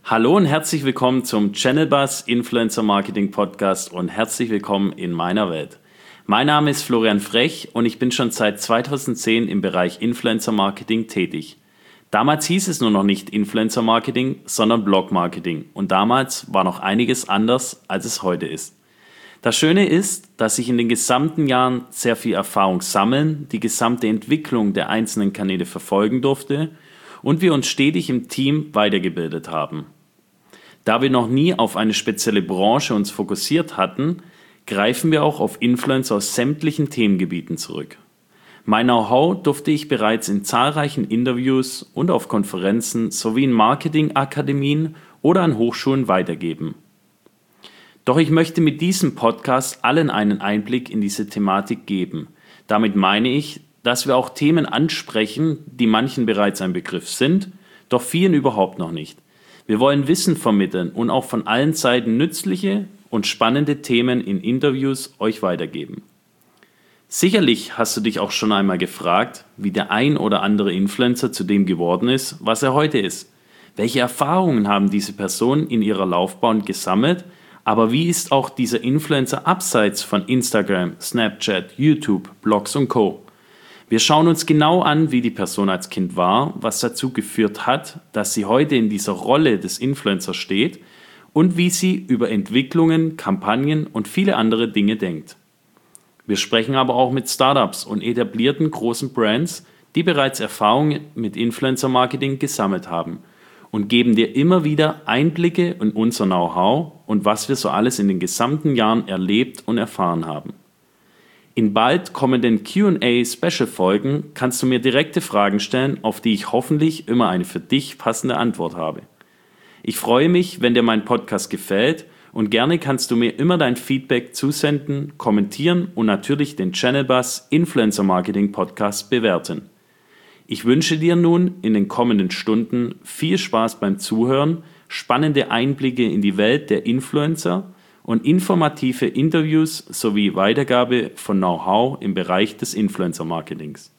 Hallo und herzlich willkommen zum Channel Buzz Influencer Marketing Podcast und herzlich willkommen in meiner Welt. Mein Name ist Florian Frech und ich bin schon seit 2010 im Bereich Influencer Marketing tätig. Damals hieß es nur noch nicht Influencer Marketing, sondern Blog Marketing und damals war noch einiges anders, als es heute ist. Das Schöne ist, dass ich in den gesamten Jahren sehr viel Erfahrung sammeln, die gesamte Entwicklung der einzelnen Kanäle verfolgen durfte und wir uns stetig im Team weitergebildet haben. Da wir noch nie auf eine spezielle Branche uns fokussiert hatten, greifen wir auch auf Influencer aus sämtlichen Themengebieten zurück. Mein Know-how durfte ich bereits in zahlreichen Interviews und auf Konferenzen sowie in Marketingakademien oder an Hochschulen weitergeben. Doch ich möchte mit diesem Podcast allen einen Einblick in diese Thematik geben. Damit meine ich, dass wir auch Themen ansprechen, die manchen bereits ein Begriff sind, doch vielen überhaupt noch nicht. Wir wollen Wissen vermitteln und auch von allen Seiten nützliche und spannende Themen in Interviews euch weitergeben. Sicherlich hast du dich auch schon einmal gefragt, wie der ein oder andere Influencer zu dem geworden ist, was er heute ist. Welche Erfahrungen haben diese Personen in ihrer Laufbahn gesammelt, aber wie ist auch dieser Influencer abseits von Instagram, Snapchat, YouTube, Blogs und Co.? Wir schauen uns genau an, wie die Person als Kind war, was dazu geführt hat, dass sie heute in dieser Rolle des Influencers steht und wie sie über Entwicklungen, Kampagnen und viele andere Dinge denkt. Wir sprechen aber auch mit Startups und etablierten großen Brands, die bereits Erfahrungen mit Influencer-Marketing gesammelt haben und geben dir immer wieder Einblicke in unser Know-how und was wir so alles in den gesamten Jahren erlebt und erfahren haben. In bald kommenden Q&A-Special-Folgen kannst du mir direkte Fragen stellen, auf die ich hoffentlich immer eine für dich passende Antwort habe. Ich freue mich, wenn dir mein Podcast gefällt und gerne kannst du mir immer dein Feedback zusenden, kommentieren und natürlich den Channel Buzz Influencer Marketing Podcast bewerten. Ich wünsche dir nun in den kommenden Stunden viel Spaß beim Zuhören, spannende Einblicke in die Welt der Influencer und informative Interviews sowie Weitergabe von Know-how im Bereich des Influencer-Marketings.